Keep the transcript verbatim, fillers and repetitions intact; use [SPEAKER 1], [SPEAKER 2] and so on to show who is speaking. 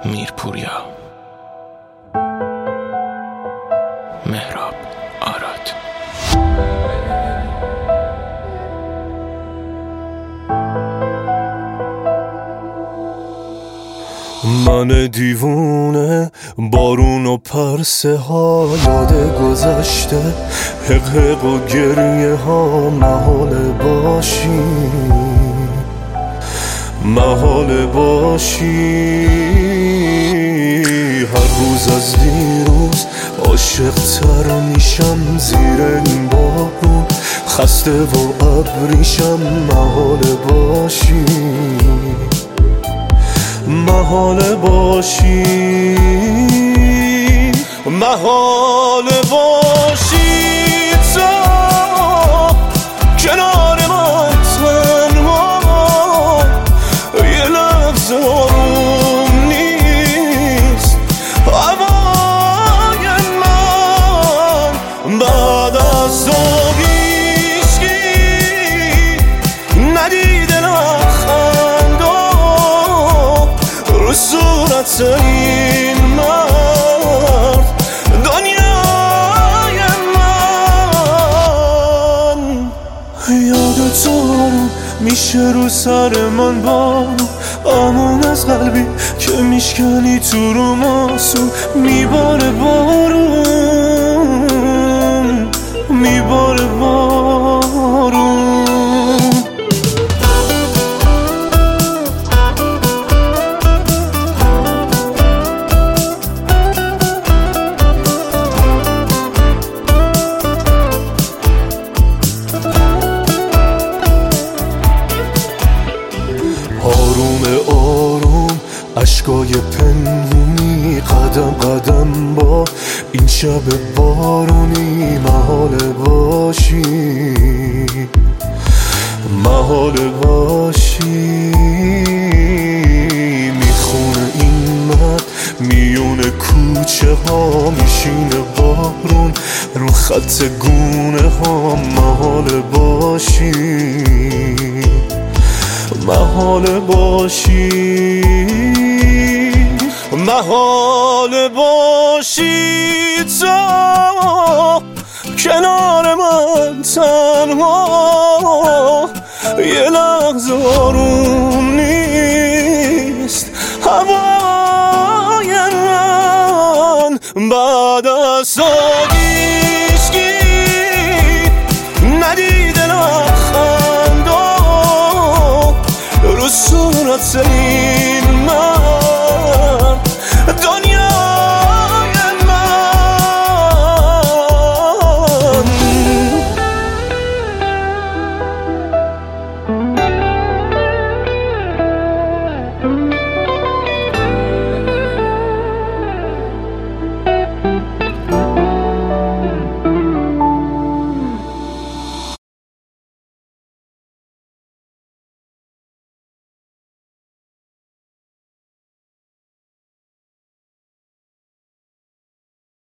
[SPEAKER 1] میرپوریا، مهراب آراد.
[SPEAKER 2] من دیوونه بارون و پرسه ها، یاد گذشته حق حق و گریه ها، محال باشی محال باشی. هر روز از دیروز عاشق تر میشم، زیر این بارون خسته و ابریشم، محال باشی محال باشی محال باشی. تو کنار من تنها، یه لحظه آروم نیست هوای من. بعد از تو هیچکی ندیده لبخندم رو صورت این مرد، دنیای من. یاد تو میشه رو سر من بارون، آمون از قلبی که میشکنی تو رو ماسون. میباره بارون میباره بارون. آروم آروم اشکای پنهونی، قدم قدم با این شب بارونی، محال باشی محال باشی. میخونه این مرد میون کوچه ها، میشینه بارون رو خط گونه ها، محال باشی محال باشی محال باشی. تو کنار من تنها، یه لحظه آروم نیست هوای من. بعد از تو هیچکی ندیده لبخندم رو صورت این